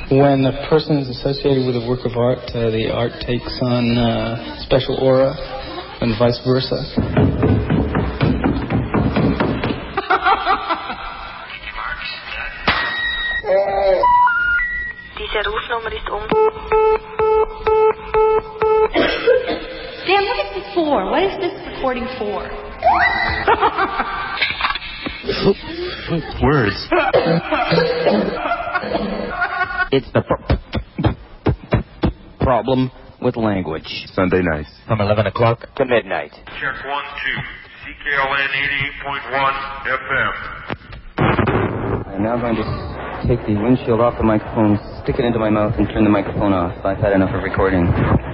When a person is associated with a work of art, the art takes on special aura, and vice versa. Diese Rufnummer ist Dan, what is this for? What is this recording for? Words. It's the problem with language. Sunday nights. From 11 o'clock to midnight. Check 1, 2. CKLN 88.1 FM. I'm now going to take the windshield off the microphone, stick it into my mouth, and turn the microphone off. I've had enough of recording.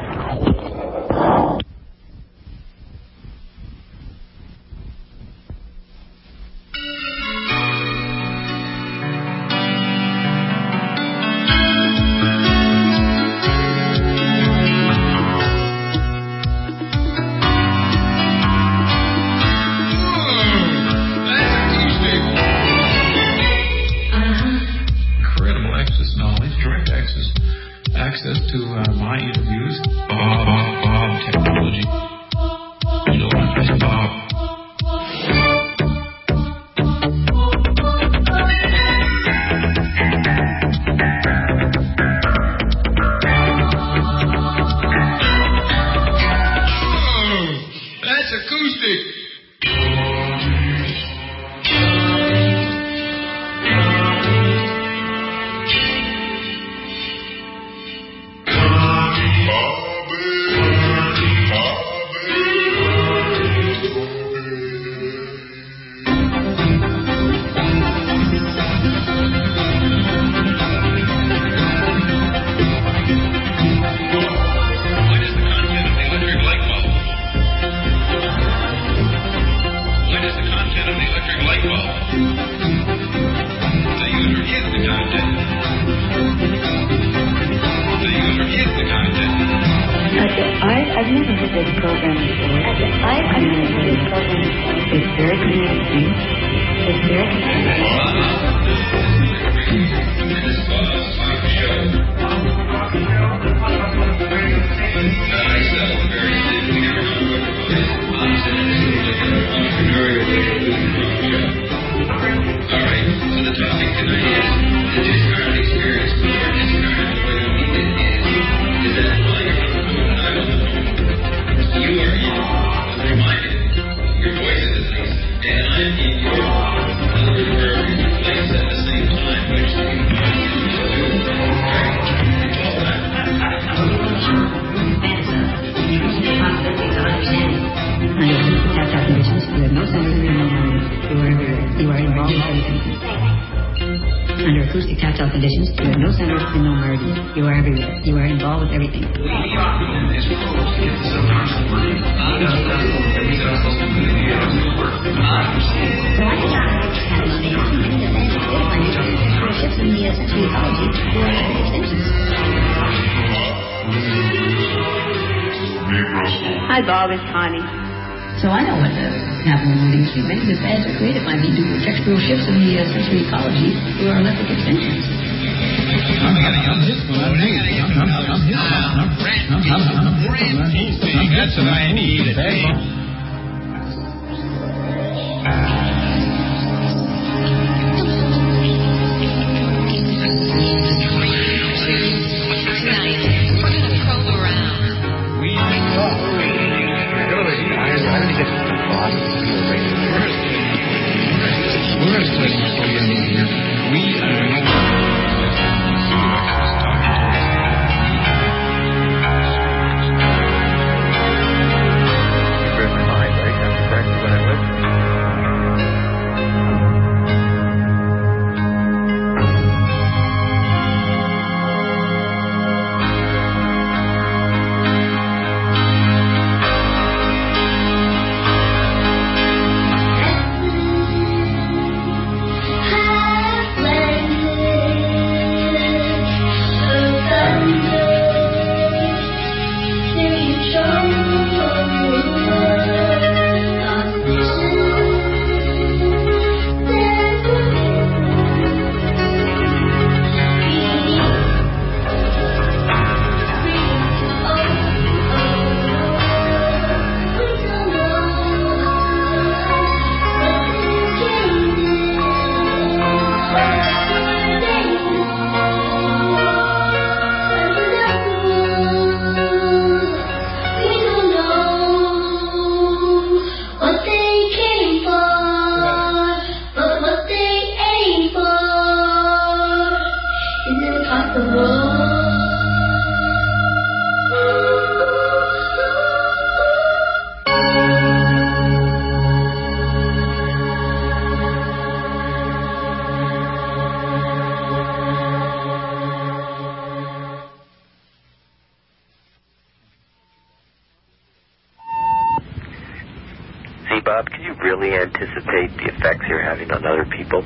Hi, Bob. It's Connie. So I know what happened in the industry. Many of the fads are created by me due to textual shifts in the sensory ecology through our electric extensions. That's what I need. Bob, can you really anticipate the effects you're having on other people?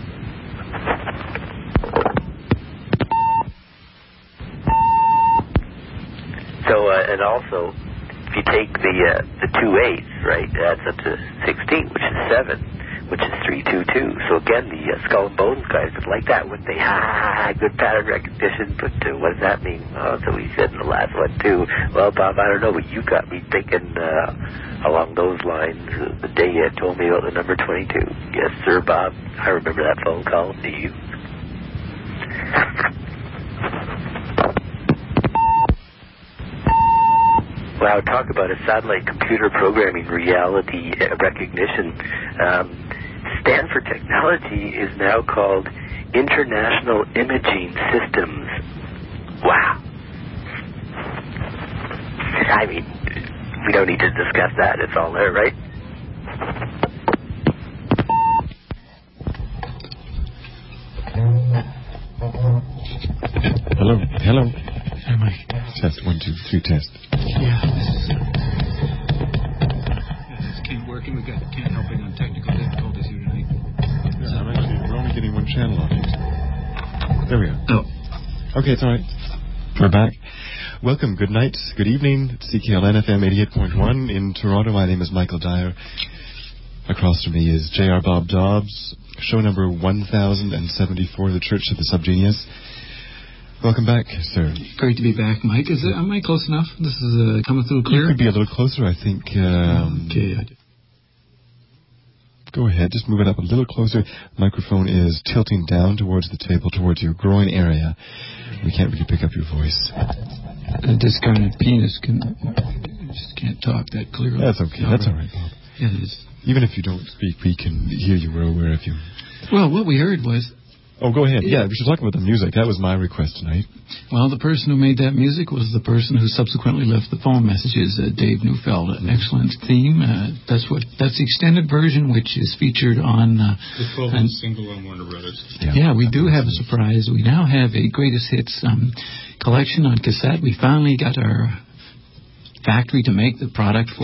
So, and also, if you take the 2 8s, right, it adds up to 16, which is 7, which is 3 2 2. So again, the Skull and Bones guys would like that, wouldn't they? Good pattern recognition, but what does that mean? So we said in the last one too. Well, Bob, I don't know, but you got me thinking along those lines the day you told me about the number 22. Yes, sir, Bob. I remember that phone call. Do you? Wow, talk about a satellite computer programming reality recognition. Stanford Technology is now called International Imaging Systems. Wow. I mean, we don't need to discuss that. It's all there, right? Hello. Hello. Hey, Mike. Test 1 2 3 test. Yeah, this can't work, and we can't help on technical difficulties here tonight. Yeah, we're only getting one channel on it. There we are. Oh. Okay, it's all right. We're back. Welcome. Good night. Good evening. It's CKLN FM 88.1 in Toronto. My name is Michael Dyer. Across from me is J.R. Bob Dobbs. Show number 1074, The Church of the Subgenius. Welcome back, sir. Great to be back, Mike. Am I close enough? This is coming through clear? You could be a little closer, I think. Okay. Go ahead. Just move it up a little closer. Microphone is tilting down towards the table, towards your groin area. We can't really pick up your voice. This kind of penis just can't talk that clearly. That's okay. That's all right, Bob. Yeah, it is. Even if you don't speak, we can hear you. We're aware of you. Well, what we heard was... Oh, go ahead. Yeah, we should talk about the music. That was my request tonight. Well, the person who made that music was the person who subsequently left the phone messages, Dave Neufeld. An excellent theme. That's the extended version, which is featured on... the 12-inch single on Warner Brothers. Yeah, we do have a surprise. We now have a greatest hits collection on cassette. We finally got our factory to make the product for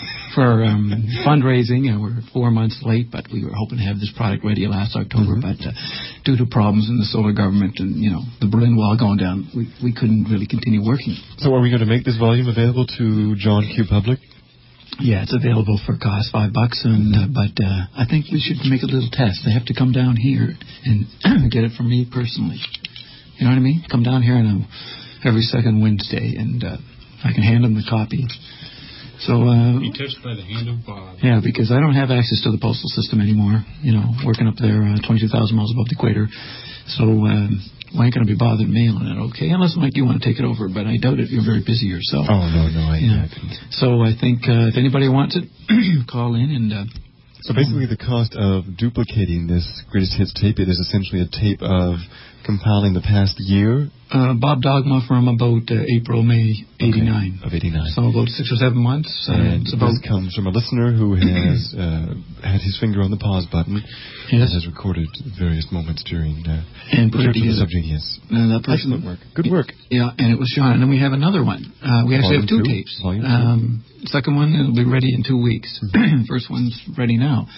fundraising. We're 4 months late, but we were hoping to have this product ready last October. But due to problems in the solar government and the Berlin Wall going down, we couldn't really continue working. So are we going to make this volume available to John Q. Public? Yeah, it's available for cost $5, but I think we should make a little test. They have to come down here and get it from me personally. You know what I mean? Come down here every second Wednesday, and I can hand them the copy. So be touched by the hand of Bob. Yeah, because I don't have access to the postal system anymore. Working up there 22,000 miles above the equator. So I ain't going to be bothered mailing it, okay? Unless, Mike, you want to take it over, but I doubt it. You're very busy yourself. Oh, no, I couldn't. So I think if anybody wants it, call in and... So basically the cost of duplicating this greatest hits tape, it is essentially a tape of compiling the past year? Bob Dogma from about April, May 89. Okay, of 89. So about 6 or 7 months. And this comes from a listener who has had his finger on the pause button and has recorded various moments during and the Church of the Subgenius. Excellent work. Good work. Yeah, and it was John. And then we have another one. We actually have two tapes. Second one will be ready in 2 weeks. First one's ready now.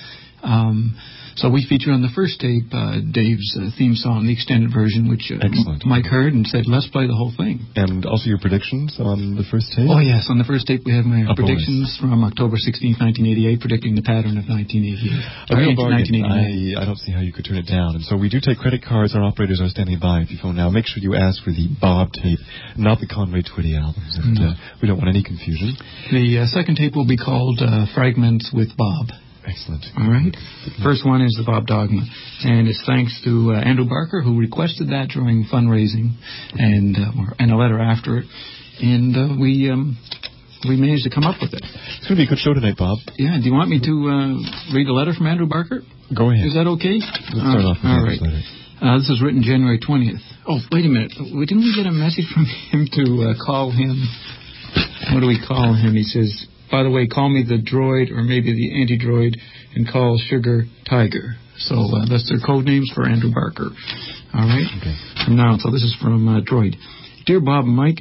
So we feature on the first tape Dave's theme song, the extended version, which Mike heard and said, let's play the whole thing. And also your predictions on the first tape? Oh, yes. On the first tape, we have my predictions from October 16th, 1988, predicting the pattern of 1988. A real bargain. I don't see how you could turn it down. And so we do take credit cards. Our operators are standing by. If you phone now, make sure you ask for the Bob tape, not the Conway Twitty albums. And, we don't want any confusion. The second tape will be called Fragments with Bob. Excellent. All right. First one is the Bob Dogma, and it's thanks to Andrew Barker, who requested that during fundraising, and a letter after it, and we managed to come up with it. It's going to be a good show tonight, Bob. Yeah. Do you want me to read a letter from Andrew Barker? Go ahead. Is that okay? Let's start off with all right. letter. This was written January 20th. Oh, wait a minute. Didn't we get a message from him to call him? What do we call him? He says, by the way, call me the droid or maybe the anti-droid and call Sugar Tiger. So that's their code names for Andrew Barker. All right? Okay. From now on. So this is from Droid. Dear Bob and Mike.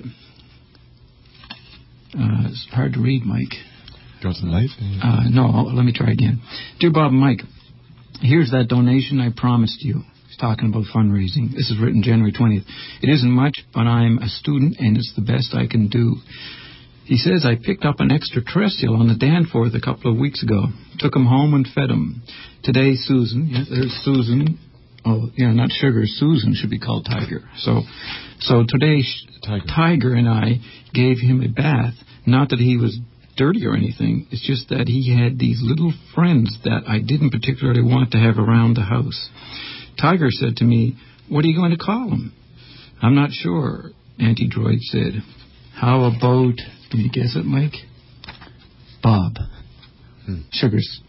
It's hard to read, Mike. Got some light? No, let me try again. Dear Bob and Mike, here's that donation I promised you. He's talking about fundraising. This is written January 20th. It isn't much, but I'm a student, and it's the best I can do. He says I picked up an extraterrestrial on the Danforth a couple of weeks ago. Took him home and fed him. Today, Susan, there's Susan. Oh, yeah, not Sugar. Susan should be called Tiger. So today, Tiger and I gave him a bath. Not that he was dirty or anything. It's just that he had these little friends that I didn't particularly want to have around the house. Tiger said to me, what are you going to call him? I'm not sure, Anti-Droid said. How about, can you guess it, Mike? Bob. Sugar's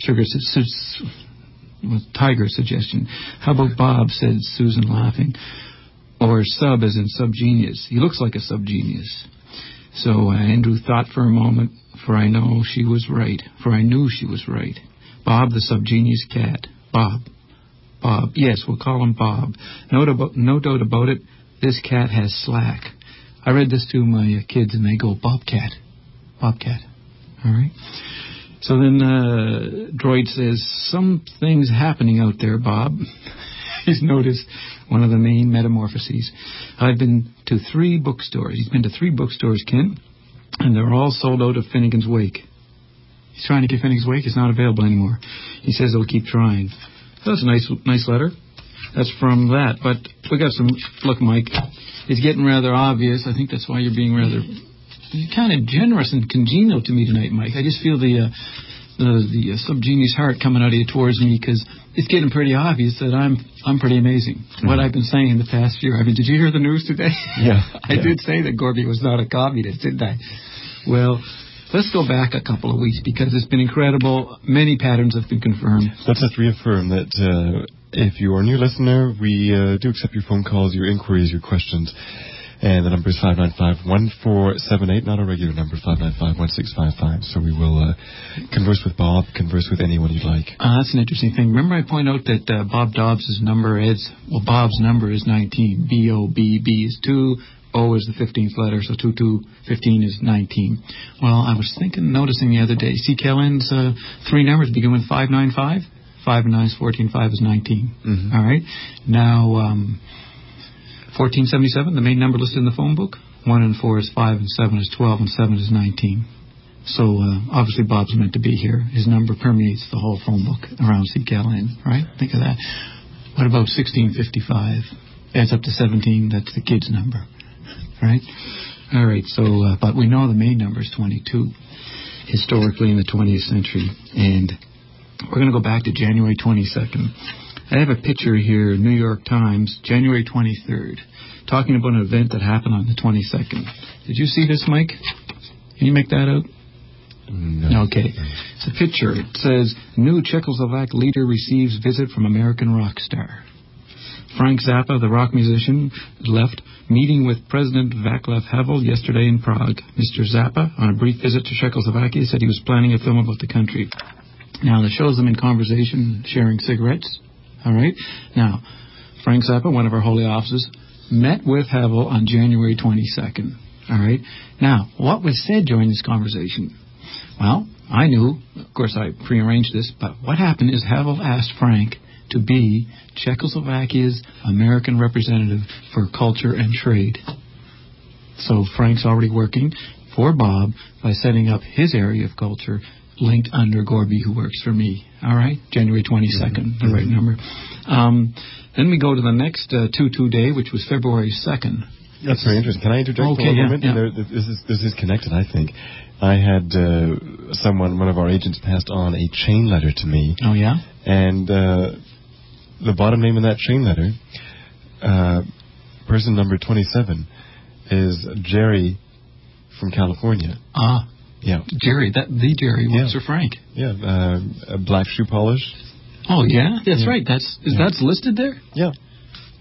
Tiger's suggestion. How about Bob, said Susan, laughing. Or Sub, as in subgenius. He looks like a subgenius. So Andrew thought for a moment, for I knew she was right. Bob, the subgenius cat. Bob. Yes, we'll call him Bob. No doubt about it, this cat has slack. I read this to my kids, and they go, Bobcat. All right? So then Droid says, some things happening out there, Bob. He's noticed one of the main metamorphoses. I've been to 3 bookstores. He's been to 3 bookstores, Ken, and they're all sold out of Finnegan's Wake. He's trying to get Finnegan's Wake. It's not available anymore. He says they'll keep trying. That's a nice letter. That's from that. But we got some... Look, Mike, it's getting rather obvious. I think that's why you're being rather kind of generous and congenial to me tonight, Mike. I just feel the subgenius heart coming out of you towards me, because it's getting pretty obvious that I'm pretty amazing. What I've been saying in the past year. I mean, did you hear the news today? Yeah. I did say that Gorby was not a communist, didn't I? Well, let's go back a couple of weeks, because it's been incredible. Many patterns have been confirmed. Let's just reaffirm that if you are a new listener, we do accept your phone calls, your inquiries, your questions. And the number is 595-1478, not a regular number, 595-1655. So we will converse with Bob, converse with anyone you'd like. That's an interesting thing. Remember I point out that Bob Dobbs' number is, Bob's number is 19. B-O-B-B is 2. O is the 15th letter, so 2215 is 19. Well, I was noticing the other day, CKLN's 3 numbers begin with 595. 5 and 9 is 14, 5 is 19. Mm-hmm. All right? Now, 1477, the main number listed in the phone book. 1 and 4 is 5, and 7 is 12, and 7 is 19. So, obviously, Bob's meant to be here. His number permeates the whole phone book around CKLN, right? Think of that. What about 1655? Adds up to 17. That's the kid's number, right? All right, so, but we know the main number is 22, historically in the 20th century. And we're going to go back to January 22nd. I have a picture here, New York Times, January 23rd, talking about an event that happened on the 22nd. Did you see this, Mike? Can you make that out? No. Okay. It's a picture. It says, new Czechoslovak leader receives visit from American rock star. Frank Zappa, the rock musician, left meeting with President Václav Havel yesterday in Prague. Mr. Zappa, on a brief visit to Czechoslovakia, said he was planning a film about the country. Now, it shows them in conversation, sharing cigarettes. All right. Now, Frank Zappa, one of our holy officers, met with Havel on January 22nd. All right. Now, what was said during this conversation? Well, I knew, of course, I prearranged this, but what happened is Havel asked Frank to be Czechoslovakia's American representative for culture and trade. So Frank's already working for Bob by setting up his area of culture linked under Gorby, who works for me. All right? January 22nd, the right number. Then we go to the next 2-2 day, which was February 2nd. That's very interesting. Can I interject for a moment? Yeah. This is connected, I think. I had one of our agents passed on a chain letter to me. Oh, yeah? And the bottom name in that chain letter, person number 27, is Jerry from California. Ah. Yeah. Jerry, the Jerry works for Frank. Yeah, a black shoe polish. Oh, yeah? That's right. That's listed there? Yeah.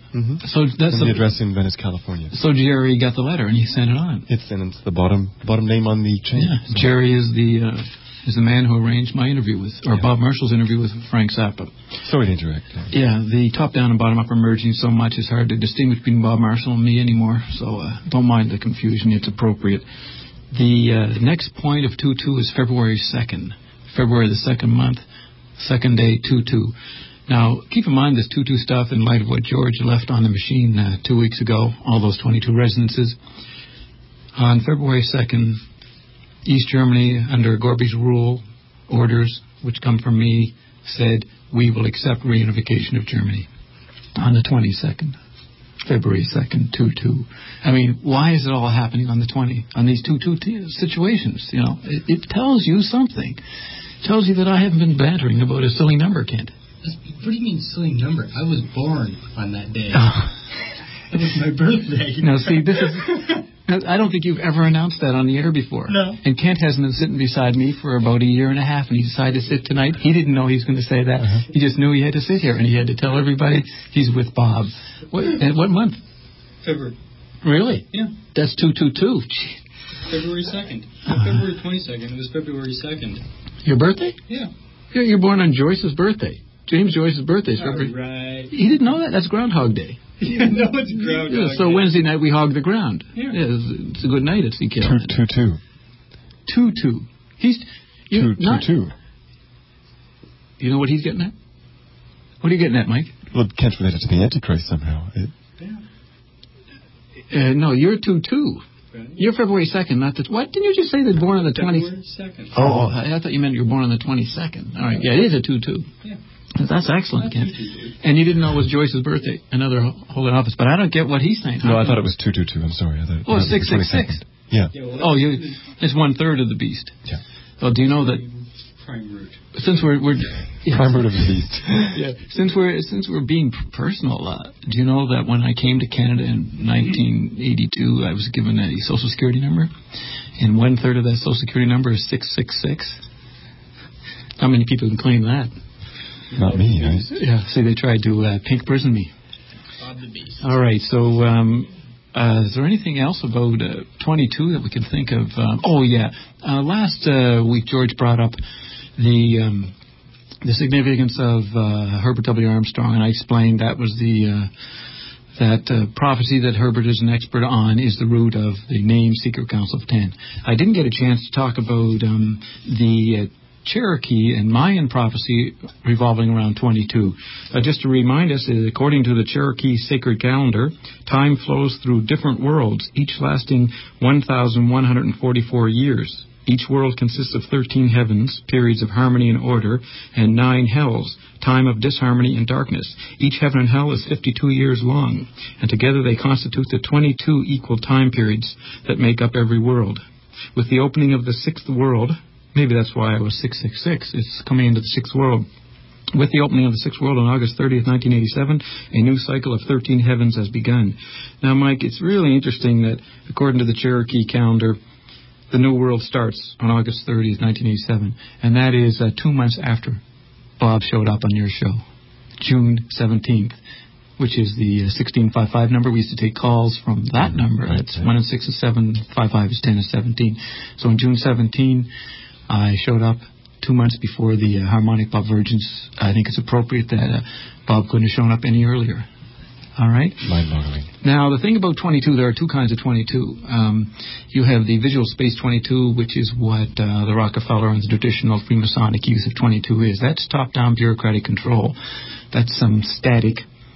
Mm-hmm. So that's the address in Venice, California. So Jerry got the letter and he sent it on. It's the bottom name on the chain. Yeah, so. Jerry is the man who arranged my interview with, or Bob Marshall's interview with Frank Zappa. Sorry to interrupt. Yeah, the top-down and bottom-up are merging so much it's hard to distinguish between Bob Marshall and me anymore, so don't mind the confusion, it's appropriate. The next point of 2-2 is February 2nd. February the 2nd month, second day, 2-2. Now, keep in mind this 2-2 stuff in light of what George left on the machine 2 weeks ago, all those 22 resonances. On February 2nd, East Germany, under Gorby's rule, orders, which come from me, said, we will accept reunification of Germany on the 22nd, February 2nd, 2-2. I mean, why is it all happening on the 20, on these 2-2 situations? You know, it tells you something. It tells you that I haven't been bantering about a silly number, Kent. What do you mean silly number? I was born on that day. It was my birthday. Now, see, this is... I don't think you've ever announced that on the air before. No. And Kent hasn't been sitting beside me for about a year and a half, and he decided to sit tonight. He didn't know he was going to say that. Uh-huh. He just knew he had to sit here, and he had to tell everybody he's with Bob. What month? February. Really? Yeah. That's 2-2-2. February 2nd. Not February 22nd. It was February 2nd. Your birthday? Yeah. You're born on Joyce's birthday. James Joyce's birthday is February. Right. He didn't know that. That's Groundhog Day. Yeah, no, it's Groundhog Day. So Wednesday night we hog the ground. Yeah. It's a good night at CKL. 2-2. 2-2. He's... 2-2. You know what he's getting at? What are you getting at, Mike? Well, it can't relate it to the Antichrist somehow. No, you're 2-2. Right. You're February 2nd, not the... What? Didn't you just say they're born on the 20th? February 2nd. Oh, I thought you meant you were born on the 22nd. All right. Yeah, it is a 2-2. Yeah. That's excellent, Ken. And you didn't know it was Joyce's birthday, another holding office. But I don't get what he's saying. No, I thought it was 2-2-2. I'm sorry. I thought it's 666. Yeah. It's 1/3 of the beast. Yeah. Well, do you know that? Prime root. Since we're prime root of the beast. Yeah. Since we're being personal, do you know that when I came to Canada in 1982, I was given a Social Security number, and 1/3 of that Social Security number is 666. How many people can claim that? Not me, right? Yeah, see, they tried to pink prison me. Bob the Beast. All right, so is there anything else about 22 that we can think of? Last week George brought up the significance of Herbert W. Armstrong, and I explained that was that prophecy that Herbert is an expert on is the root of the name Secret Council of 10. I didn't get a chance to talk about the Cherokee and Mayan prophecy revolving around 22. Just to remind us, according to the Cherokee sacred calendar, time flows through different worlds, each lasting 1,144 years. Each world consists of 13 heavens, periods of harmony and order, and 9 hells, time of disharmony and darkness. Each heaven and hell is 52 years long, and together they constitute the 22 equal time periods that make up every world. With the opening of the 6th world, maybe that's why I was 666. It's coming into the 6th world. With the opening of the 6th world on August 30th, 1987, a new cycle of 13 heavens has begun. Now, Mike, it's really interesting that, according to the Cherokee calendar, the new world starts on August 30th, 1987, and that is 2 months after Bob showed up on your show, June 17th, which is the 1655 number. We used to take calls from that number. That's 1 and 6 and 7, 55 is 10 and 17. So on June 17, I showed up 2 months before the harmonic Bob Virgins. I think it's appropriate that Bob couldn't have shown up any earlier. All right? Mind-boggling. Now, the thing about 22, there are two kinds of 22. You have the visual space 22, which is what the Rockefeller and the traditional Freemasonic use of 22 is. That's top-down bureaucratic control. That's some static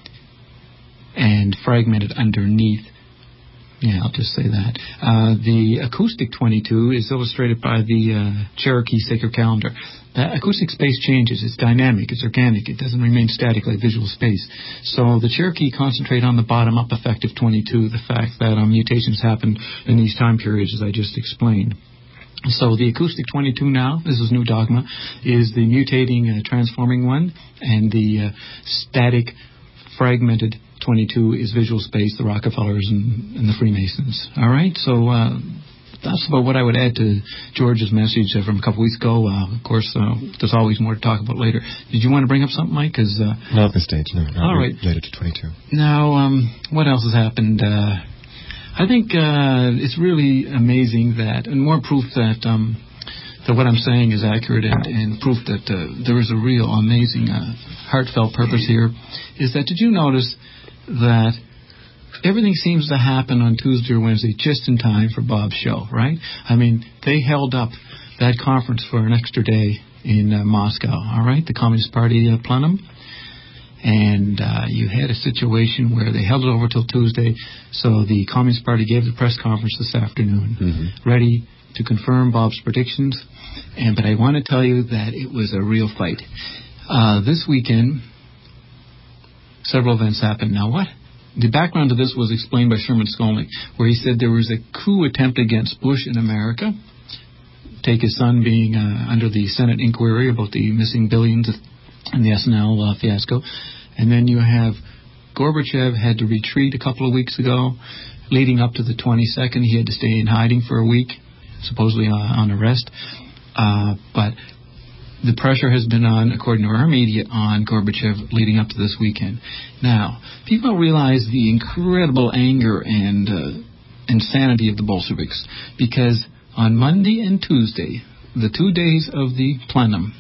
and fragmented underneath. Yeah, I'll just say that. The acoustic 22 is illustrated by the Cherokee sacred calendar. The acoustic space changes. It's dynamic. It's organic. It doesn't remain static like visual space. So the Cherokee concentrate on the bottom-up effect of 22, the fact that mutations happen in these time periods, as I just explained. So the acoustic 22 now, this is new dogma, is the mutating, transforming one, and the static, fragmented 22 is visual space, the Rockefellers and the Freemasons. All right, so that's about what I would add to George's message from a couple weeks ago. Of course, there's always more to talk about later. Did you want to bring up something, Mike? Not at this stage, no. All right. Later to 22. Now, what else has happened? I think it's really amazing that, and more proof that what I'm saying is accurate and proof that there is a real amazing heartfelt purpose here, is that did you notice that everything seems to happen on Tuesday or Wednesday just in time for Bob's show, right? I mean, they held up that conference for an extra day in Moscow, all right, the Communist Party plenum. And you had a situation where they held it over till Tuesday, so the Communist Party gave the press conference this afternoon, ready to confirm Bob's predictions. But I want to tell you that it was a real fight. This weekend, several events happened. Now, the background to this was explained by Sherman Skolnick, where he said there was a coup attempt against Bush in America. Take his son being under the Senate inquiry about the missing billions in the SNL fiasco. And then you have Gorbachev had to retreat a couple of weeks ago. Leading up to the 22nd, he had to stay in hiding for a week, supposedly on arrest. But the pressure has been on, according to our media, on Gorbachev leading up to this weekend. Now, people realize the incredible anger and insanity of the Bolsheviks, because on Monday and Tuesday, the 2 days of the plenum,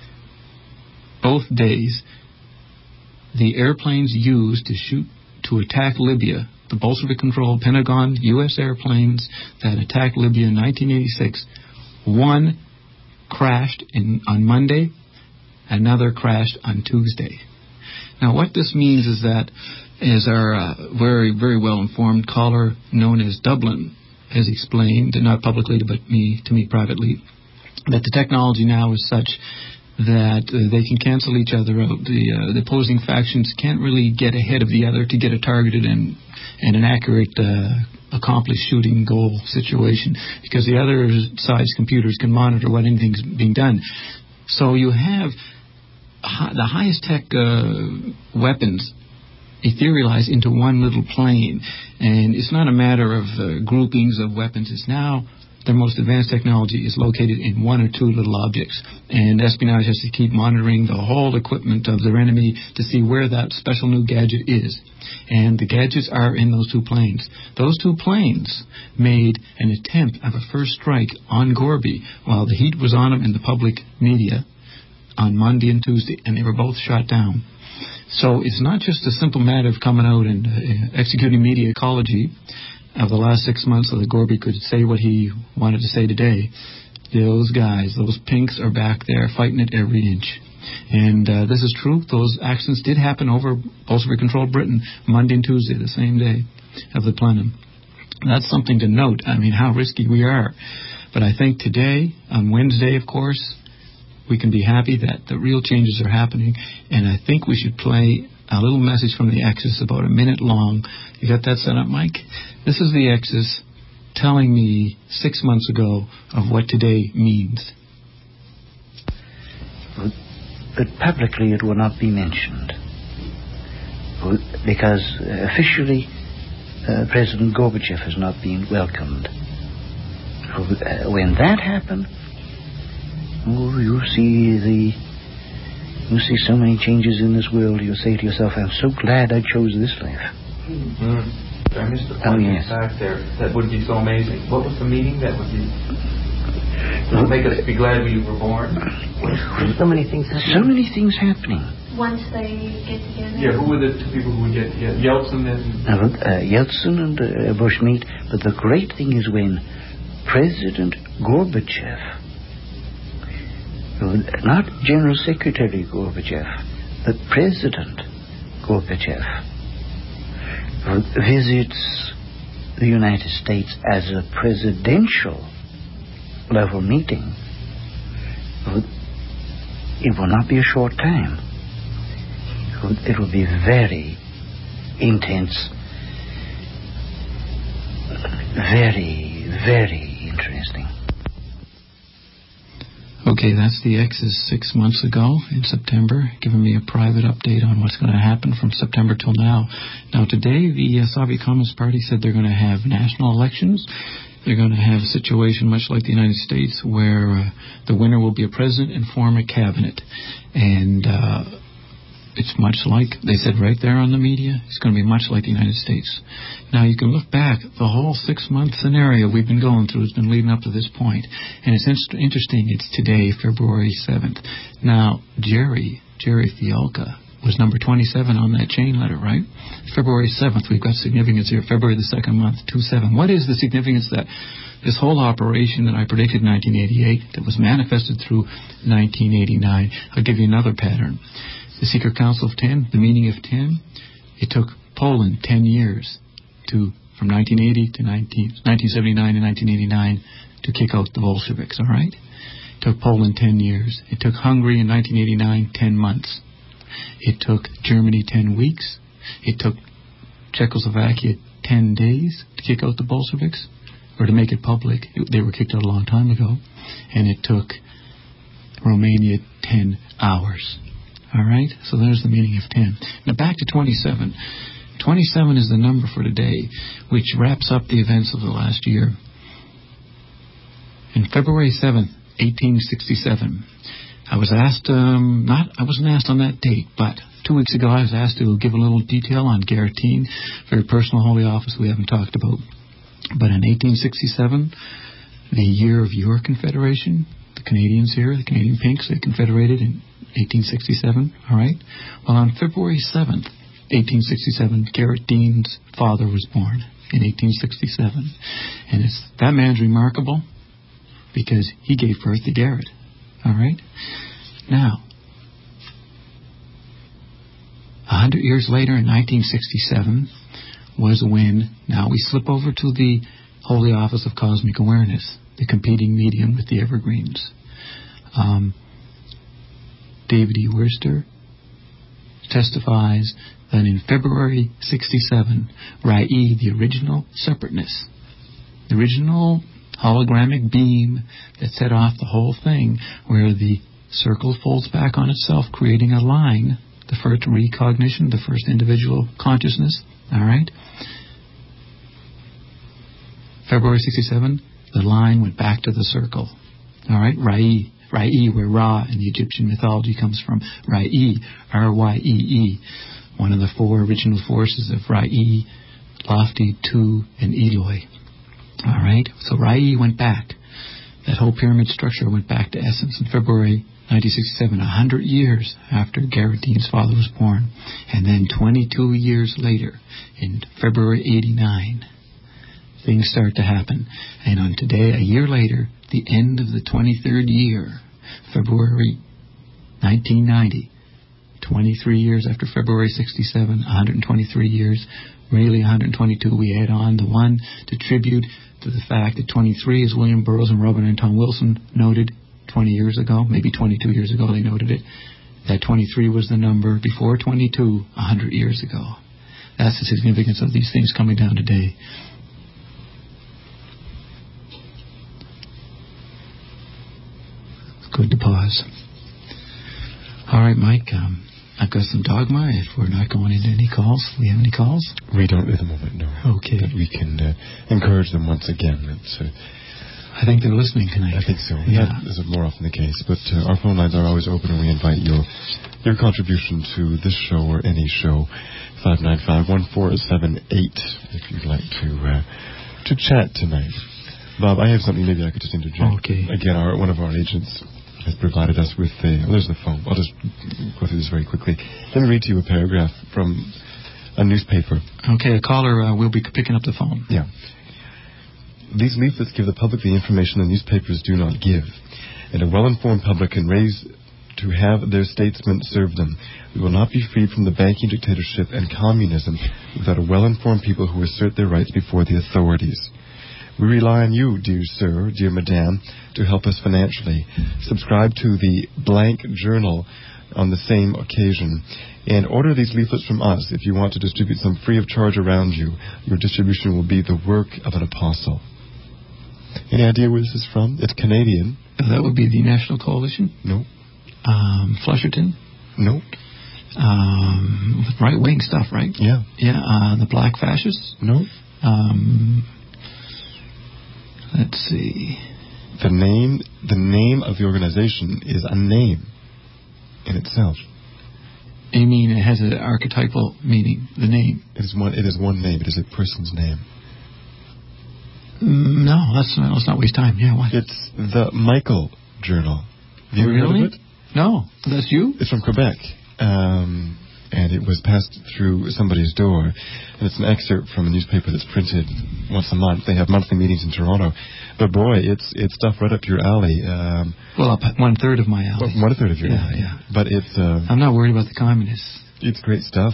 both days, the airplanes used to attack Libya, the Bolshevik-controlled Pentagon U.S. airplanes that attacked Libya in 1986, one crashed on Monday, another crashed on Tuesday. Now, what this means is that, as our very, very well-informed caller known as Dublin has explained, not publicly but to me privately, that the technology now is such that they can cancel each other out. The opposing factions can't really get ahead of the other to get a targeted and an accurate, accomplished shooting goal situation, because the other side's computers can monitor what anything's being done. So you have the highest tech weapons etherealized into one little plane, and it's not a matter of groupings of weapons. It's now their most advanced technology is located in one or two little objects, and espionage has to keep monitoring the whole equipment of their enemy to see where that special new gadget is. And the gadgets are in those two planes. Those two planes made an attempt of a first strike on Gorby while the heat was on him in the public media on Monday and Tuesday, and they were both shot down. So it's not just a simple matter of coming out and executing media ecology of the last 6 months so that Gorby could say what he wanted to say today. Those guys, those pinks are back there fighting it every inch. And this is true. Those accidents did happen over Bolshevik-controlled Britain Monday and Tuesday, the same day of the plenum. That's something to note. I mean, how risky we are. But I think today, on Wednesday, of course, we can be happy that the real changes are happening. And I think we should play a little message from the Exodus about a minute long. You got that set up, Mike? This is the Exodus telling me 6 months ago of what today means. But publicly it will not be mentioned, because officially President Gorbachev has not been welcomed. When that happened, you see so many changes in this world. You say to yourself, I'm so glad I chose this life. I missed the point back there. That would be so amazing. What was the meaning? That would be make us be glad we were born. So many things happening. So many things happening. Once they get together. Yeah, who were the two people who would get together? Yeltsin and... Yeltsin and Bush meet. But the great thing is when President Gorbachev, not General Secretary Gorbachev, but President Gorbachev, visits the United States as a presidential level meeting, it will not be a short time. It will be very intense, very, very interesting. Okay, that's the Exodus 6 months ago in September, giving me a private update on what's going to happen from September till now. Now, today, the Soviet Communist Party said they're going to have national elections. they're going to have a situation much like the United States where the winner will be a president and form a cabinet. And it's much like, they said right there on the media, it's going to be much like the United States. Now, you can look back, the whole 6-month scenario we've been going through has been leading up to this point. And it's interesting, it's today, February 7th. Now, Jerry Fialka was number 27 on that chain letter, right? February 7th, we've got significance here. February the 2nd month, 27. What is the significance that this whole operation that I predicted in 1988, that was manifested through 1989? I'll give you another pattern. The Secret Council of 10, the meaning of 10, it took Poland 10 years from 1980 to 1979 and 1989 to kick out the Bolsheviks, all right? It took Poland 10 years. It took Hungary in 1989 10 months. It took Germany 10 weeks. It took Czechoslovakia 10 days to kick out the Bolsheviks, or to make it public. They were kicked out a long time ago. And it took Romania 10 hours. All right? So there's the meaning of 10. Now back to 27. 27 is the number for today, which wraps up the events of the last year. In February 7th, 1867, I was asked, I wasn't asked on that date, but 2 weeks ago I was asked to give a little detail on Garrettine, very personal holy office we haven't talked about. But in 1867, the year of your confederation, the Canadians here, the Canadian Pinks, they confederated in 1867, all right? Well, on February 7th, 1867, Garrettine's father was born in 1867. And that man's remarkable because he gave birth to Garrett. All right? Now, 100 years later, in 1967, was when, now we slip over to the Holy Office of Cosmic Awareness, the competing medium with the Evergreens. David E. Worcester testifies that in February 67, Rai, the original separateness, the original hologramic beam that set off the whole thing, where the circle folds back on itself, creating a line, the first recognition, the first individual consciousness, all right? February 67, the line went back to the circle, all right? Rai, where Ra in the Egyptian mythology comes from. Rai, R-Y-E-E, one of the 4 original forces of Rai, Lofty, Tu, and Eloi. All right, so Rai went back. That whole pyramid structure went back to essence in February 1967, 100 years after Garrettine's father was born. And then 22 years later, in February 89, things start to happen. And on today, a year later, the end of the 23rd year, February 1990, 23 years after February 67, 123 years, really 122 we add on, the one to tribute to the fact that 23, as William Burroughs and Robert Anton Wilson noted 20 years ago, maybe 22 years ago they noted it, that 23 was the number before 22, 100 years ago. That's the significance of these things coming down today. It's good to pause. All right, Mike, I've got some dogma if we're not going into any calls. We have any calls? We don't at the moment, no. Okay. But we can encourage them once again. I think they're listening tonight. I think so. Yeah. This is more often the case. But our phone lines are always open, and we invite your contribution to this show or any show. 595-1478 if you'd like to chat tonight. Bob, I have something maybe I could just interject. Okay. Again, one of our agents has provided us with there's the phone. I'll just go through this very quickly. Let me read to you a paragraph from a newspaper. Okay, a caller will be picking up the phone. Yeah. These leaflets give the public the information the newspapers do not give, and a well-informed public can raise to have their statesmen serve them. We will not be freed from the banking dictatorship and communism without a well-informed people who assert their rights before the authorities. We rely on you, dear sir, dear madame, to help us financially. Subscribe to the Blank Journal on the same occasion. And order these leaflets from us if you want to distribute some free of charge around you. Your distribution will be the work of an apostle. Any idea where this is from? It's Canadian. That would be the National Coalition? No. Flusherton? No. Right-wing stuff, right? Yeah. Yeah, the Black Fascists? No. Let's see. The name of the organization is a name in itself. You mean it has an archetypal meaning, the name? It is one name. It is a person's name. No, let's not waste time. Yeah, what? It's the Michael Journal. Have you really? heard of it? No. That's you? It's from Quebec. And it was passed through somebody's door. And it's an excerpt from a newspaper that's printed once a month. They have monthly meetings in Toronto. But boy, it's stuff right up your alley. Well, up 1/3 of my alley. 1/3 of your alley. Yeah. But it's... I'm not worried about the communists. It's great stuff.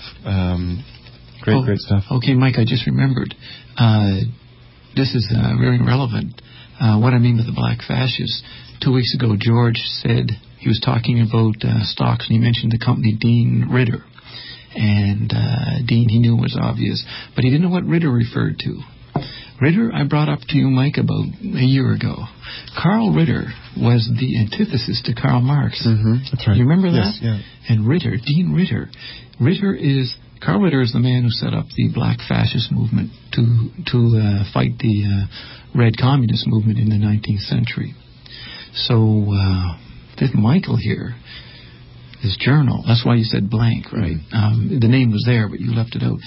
Great stuff. Okay, Mike, I just remembered. This is very relevant. What I mean by the black fascists. 2 weeks ago, George said he was talking about stocks, and he mentioned the company Dean Ritter. And Dean, he knew was obvious, but he didn't know what Ritter referred to. Ritter, I brought up to you, Mike, about a year ago. Carl Ritter was the antithesis to Karl Marx. Mm-hmm. That's right. You remember that? Yes, yeah. And Ritter, Dean Ritter. Carl Ritter is the man who set up the black fascist movement to fight the red communist movement in the 19th century. So this Michael here, this journal, that's why you said blank, right? The name was there, but you left it out.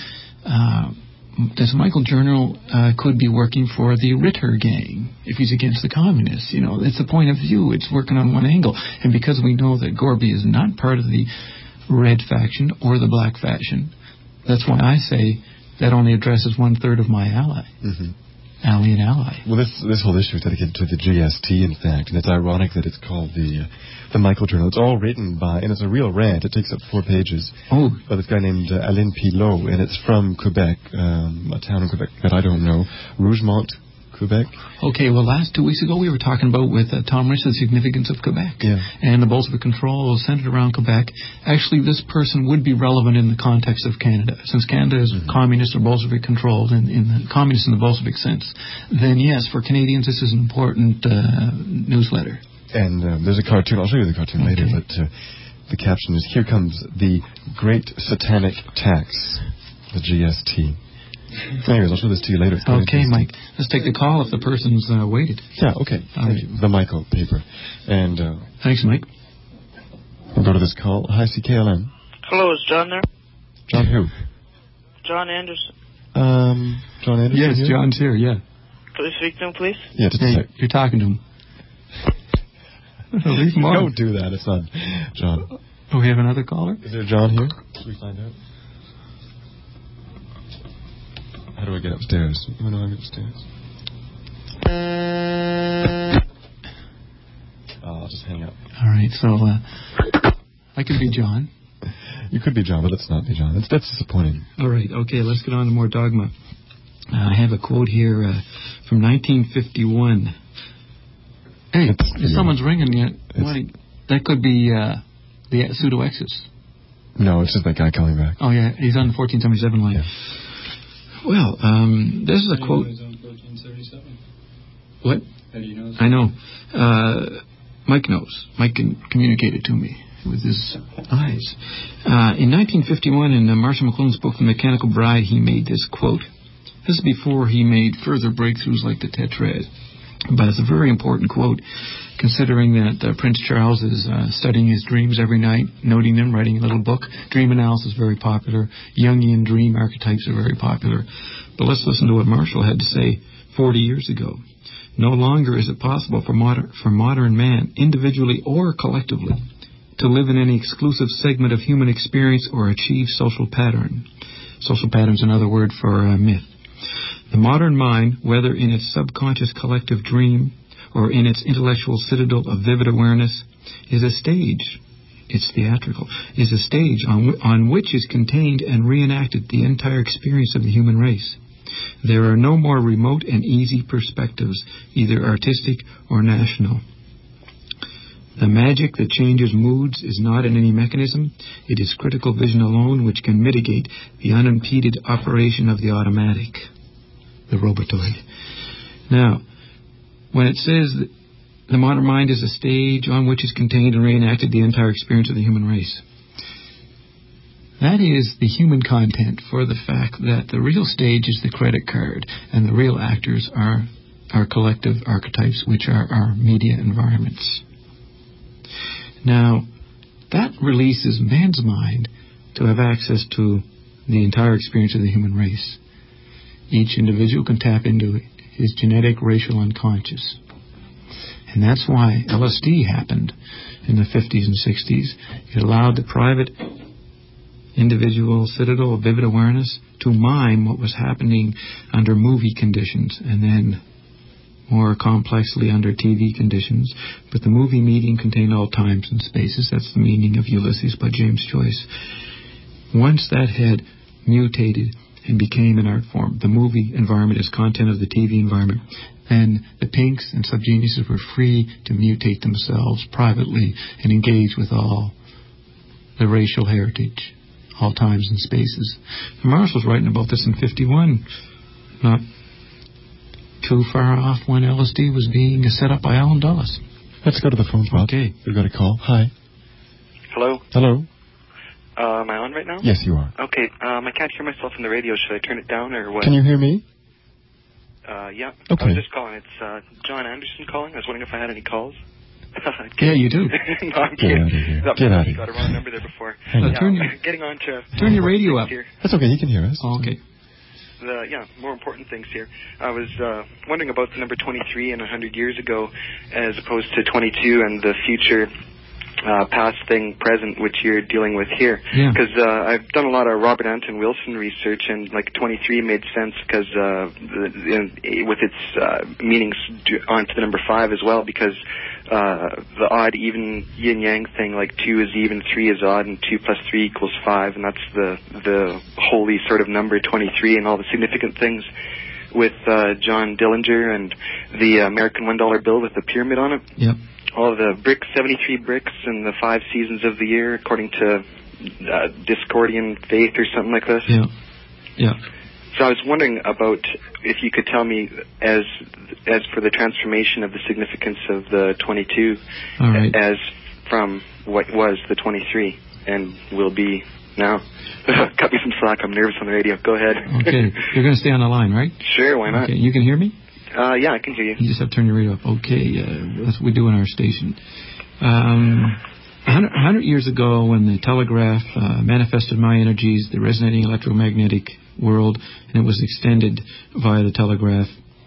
This Michael Journal could be working for the Ritter gang if he's against the communists. You know, it's a point of view. It's working on one angle. And because we know that Gorby is not part of the red faction or the black faction, that's why I say that only addresses 1/3 of my ally. Mm-hmm. Ally and ally. Well, this whole issue is dedicated to the GST, in fact, and it's ironic that it's called the Michael Journal. It's all written by, and it's a real rant. It takes up 4 pages. Oh. By this guy named Alain Pilot, and it's from Quebec, a town in Quebec that I don't know, Rougemont, Quebec. Okay, well, 2 weeks ago we were talking about with Tom Rich the significance of Quebec. Yeah. And the Bolshevik control centered around Quebec. Actually, this person would be relevant in the context of Canada. Since Canada is communist or Bolshevik controlled in the communist in the Bolshevik sense, then yes, for Canadians this is an important newsletter. And there's a cartoon. I'll show you the cartoon later, but the caption is, "Here comes the Great Satanic Tax, the GST." Anyways, I'll show this to you later. Okay, Mike. Let's take the call if the person's waited. Yeah, okay. The Michael paper. And thanks, Mike. We'll go to this call. Hi, CKLN. Hello, is John there? John who? John Anderson. John Anderson? Yes, here? John's here, yeah. Could I speak to him, please? Yeah, just a sec. You're talking to him. Leave him on. Don't do that. It's not John. Oh, we have another caller? Is there John here? Should we find out? How do I get upstairs? You know how I get upstairs? Oh, I'll just hang up. All right, so I could be John. You could be John, but let's not be John. That's disappointing. All right, okay, let's get on to more dogma. I have a quote here from 1951. Hey, if someone's ringing yet, that could be the pseudo-Exus. No, it's just that guy calling back. Oh, yeah, he's on the 1477 line. Yeah. Well, this is a quote. What? How do you know? I know. Mike knows. Mike can communicate it to me with his eyes. In 1951, in Marshall McLuhan's book, The Mechanical Bride, he made this quote. This is before he made further breakthroughs like the Tetrad. But it's a very important quote, considering that Prince Charles is studying his dreams every night, noting them, writing a little book. Dream analysis is very popular. Jungian dream archetypes are very popular. But let's listen to what Marshall had to say 40 years ago. No longer is it possible for modern man, individually or collectively, to live in any exclusive segment of human experience or achieve social pattern. Social pattern is another word for myth. The modern mind, whether in its subconscious collective dream or in its intellectual citadel of vivid awareness, is a stage. It's theatrical. Is a stage on which is contained and reenacted the entire experience of the human race. There are no more remote and easy perspectives, either artistic or national. The magic that changes moods is not in any mechanism. It is critical vision alone which can mitigate the unimpeded operation of the automatic, the robotoid. Now, when it says that the modern mind is a stage on which is contained and reenacted the entire experience of the human race, that is the human content for the fact that the real stage is the credit card and the real actors are our collective archetypes, which are our media environments. Now, that releases man's mind to have access to the entire experience of the human race. Each individual can tap into his genetic, racial unconscious. And that's why LSD happened in the 50s and 60s. It allowed the private individual citadel of vivid awareness to mime what was happening under movie conditions, and then more complexly under TV conditions. But the movie medium contained all times and spaces. That's the meaning of Ulysses by James Joyce. Once that had mutated and became an art form, the movie environment as content of the TV environment, then the pinks and subgeniuses were free to mutate themselves privately and engage with all the racial heritage, all times and spaces. And Marshall was writing about this in 51, not too far off when LSD was being set up by Alan Dulles. Let's go to the phone, Bob. Okay. We've got a call. Hi. Hello? Hello. Am I on right now? Yes, you are. Okay. I can't hear myself in the radio. Should I turn it down or what? Can you hear me? Yeah. Okay. I was just calling. It's John Anderson calling. I was wondering if I had any calls. Yeah, you do. No, I'm Get out of here. Get out of here. Got a wrong number there before. Getting on to... Turn your radio up. Here. That's okay. He can hear us. Oh, okay. More important things here. I was wondering about the number 23 and 100 years ago as opposed to 22 and the future past thing, present, which you're dealing with here. Because I've done a lot of Robert Anton Wilson research, and like 23 made sense because with its meanings onto the number 5 as well, because the odd, even, yin-yang thing, like 2 is even, 3 is odd, and 2 plus 3 equals 5, and that's the holy sort of number 23, and all the significant things with John Dillinger and the American $1 bill with the pyramid on it. Yep. All the bricks, 73 bricks, and the 5 seasons of the year, according to Discordian faith or something like this. Yeah. So I was wondering about if you could tell me, as for the transformation of the significance of the 22, right, as from what was the 23 and will be now. Cut me some slack. I'm nervous on the radio. Go ahead. Okay. You're going to stay on the line, right? Sure. Why not? Okay. You can hear me? Yeah, I can hear you. You just have to turn your radio up. Okay, that's what we do on our station. 100 years ago, when the telegraph manifested my energies, the resonating electromagnetic world, and it was extended via the telegraph,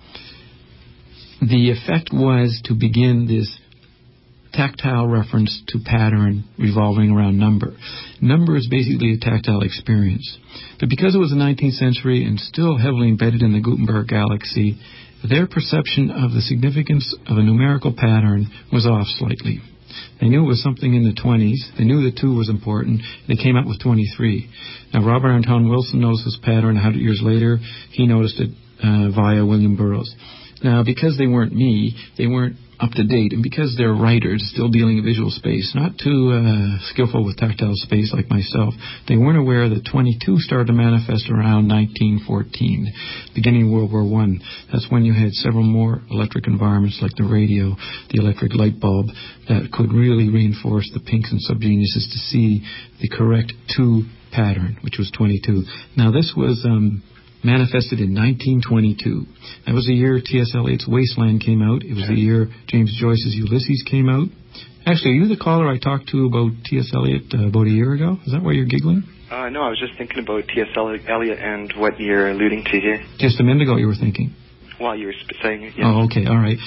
the effect was to begin this tactile reference to pattern revolving around number. Number is basically a tactile experience. But because it was the 19th century and still heavily embedded in the Gutenberg galaxy, their perception of the significance of a numerical pattern was off slightly. They knew it was something in the 20s. They knew that 2 was important. They came up with 23. Now, Robert Anton Wilson knows this pattern 100 years later. He noticed it via William Burroughs. Now, because they weren't me, they weren't up to date, and because they're writers still dealing in visual space, not too skillful with tactile space like myself, they weren't aware that 22 started to manifest around 1914, beginning of World War I. That's when you had several more electric environments like the radio, the electric light bulb, that could really reinforce the pinks and subgeniuses to see the correct 2 pattern, which was 22. Now, this was manifested in 1922. That was the year T.S. Eliot's Wasteland came out. It was the year James Joyce's Ulysses came out. Actually, are you the caller I talked to about T.S. Eliot about a year ago? Is that why you're giggling? No, I was just thinking about T.S. Eliot and what you're alluding to here. Just a minute ago you were thinking. While you were saying it, yeah. Oh, okay, all right.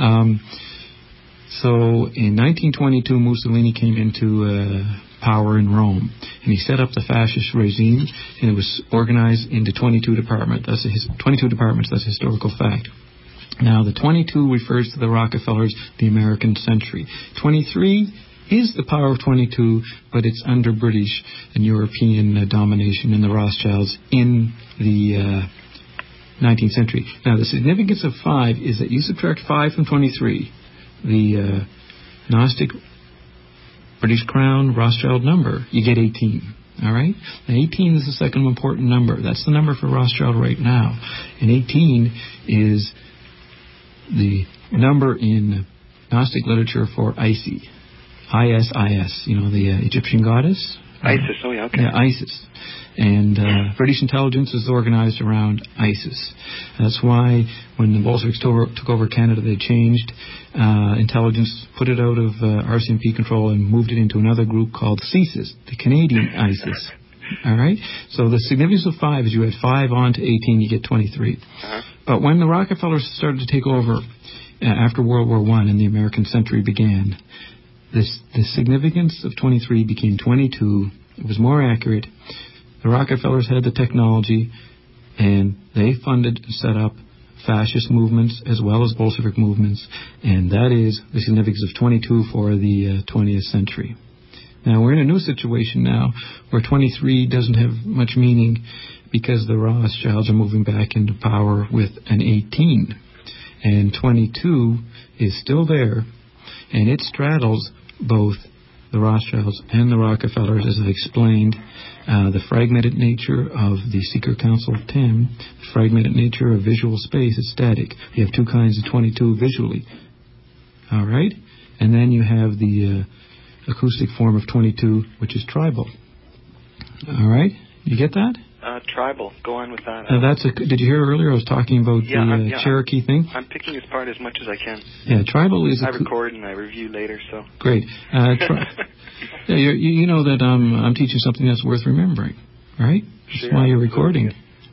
So in 1922, Mussolini came into power in Rome, and he set up the fascist regime, and it was organized into 22 departments. That's a historical fact. Now, the 22 refers to the Rockefellers, the American century. 23 is the power of 22, but it's under British and European domination in the Rothschilds in the 19th century. Now, the significance of 5 is that you subtract 5 from 23, the Gnostic British Crown Rothschild number, you get 18. All right? Now, 18 is the second important number. That's the number for Rothschild right now. And 18 is the number in Gnostic literature for Isis. I-S-I-S, the Egyptian goddess. ISIS, oh yeah, okay. Yeah, ISIS. And British intelligence is organized around ISIS. That's why when the Bolsheviks took over Canada, they changed intelligence, put it out of RCMP control and moved it into another group called CSIS, the Canadian ISIS. All right? So the significance of 5 is you add 5 on to 18, you get 23. But when the Rockefellers started to take over after World War I and the American century began, the significance of 23 became 22. It was more accurate. The Rockefellers had the technology, and they funded and set up fascist movements as well as Bolshevik movements, and that is the significance of 22 for the 20th century. Now, we're in a new situation now where 23 doesn't have much meaning because the Rothschilds are moving back into power with an 18, and 22 is still there, and it straddles both the Rothschilds and the Rockefellers, as I've explained. The fragmented nature of the Secret Council of 10, the fragmented nature of visual space is static. You have 2 kinds of 22 visually. All right? And then you have the acoustic form of 22, which is tribal. All right? You get that? Tribal. Go on with that. Did you hear earlier I was talking about the Cherokee thing? I'm picking this part as much as I can. Yeah, tribal is... I record and I review later, so... Great. You know that I'm teaching something that's worth remembering, right? That's why you're recording.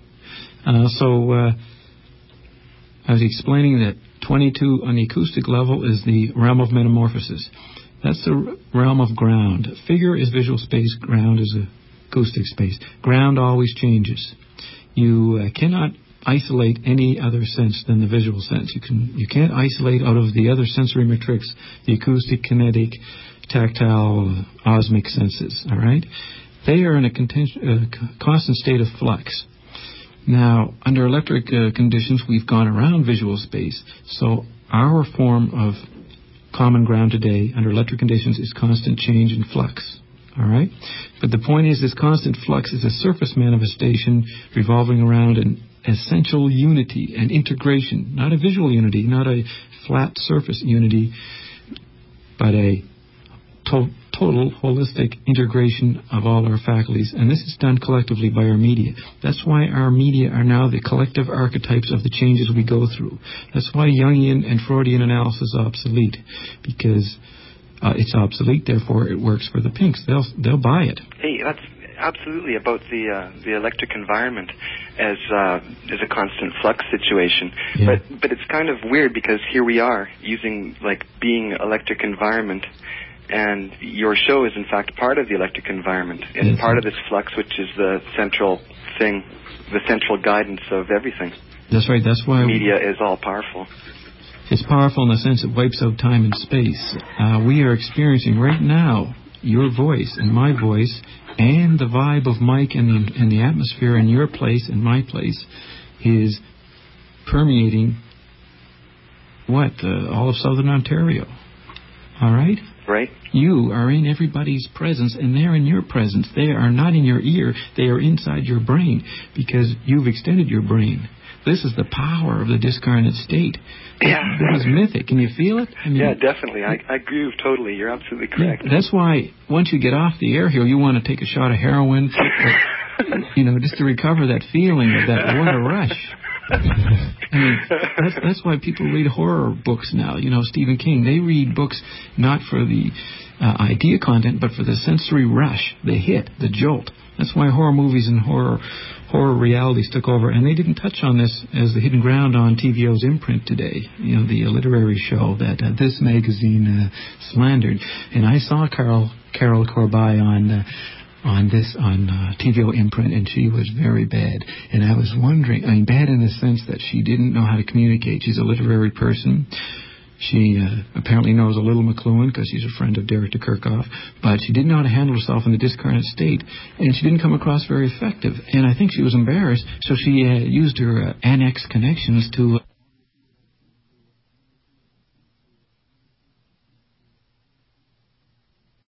I was explaining that 22 on the acoustic level is the realm of metamorphosis. That's the realm of ground. Figure is visual space, ground is acoustic space. Ground always changes. You cannot isolate any other sense than the visual sense. You can't isolate out of the other sensory matrix the acoustic, kinetic, tactile, osmic senses. All right, they are in a constant state of flux. Now, under electric conditions, we've gone around visual space. So our form of common ground today, under electric conditions, is constant change and flux. All right? But the point is, this constant flux is a surface manifestation revolving around an essential unity and integration, not a visual unity, not a flat surface unity, but a total holistic integration of all our faculties. And this is done collectively by our media. That's why our media are now the collective archetypes of the changes we go through. That's why Jungian and Freudian analysis is obsolete, because it's obsolete, therefore it works for the pinks. They'll buy it. Hey, that's absolutely about the electric environment as a constant flux situation. Yeah. But it's kind of weird because here we are using being electric environment, and your show is in fact part of the electric environment and part of this flux, which is the central thing, the central guidance of everything. That's right. That's why media is all powerful. It's powerful in the sense it wipes out time and space. We are experiencing right now your voice and my voice and the vibe of Mike and the atmosphere in your place and my place is permeating all of Southern Ontario. All right? Right. You are in everybody's presence, and they're in your presence. They are not in your ear. They are inside your brain because you've extended your brain. This is the power of the discarnate state. Yeah. This is mythic. Can you feel it? I mean, yeah, definitely. I groove totally. You're absolutely correct. Yeah, that's why once you get off the air here, you want to take a shot of heroin, just to recover that feeling of that what a rush. I mean, that's why people read horror books now. Stephen King, they read books not for the idea content, but for the sensory rush, the hit, the jolt. That's why horror movies and horror realities took over. And they didn't touch on this as the hidden ground on TVO's imprint today, the literary show that this magazine slandered. And I saw Carol Corbett on TVO imprint, and she was very bad. And I was wondering, bad in the sense that she didn't know how to communicate. She's a literary person. She apparently knows a little McLuhan because she's a friend of Derek de Kirchhoff, but she didn't know how to handle herself in the discarnate state, and she didn't come across very effective. And I think she was embarrassed, so she used her annex connections to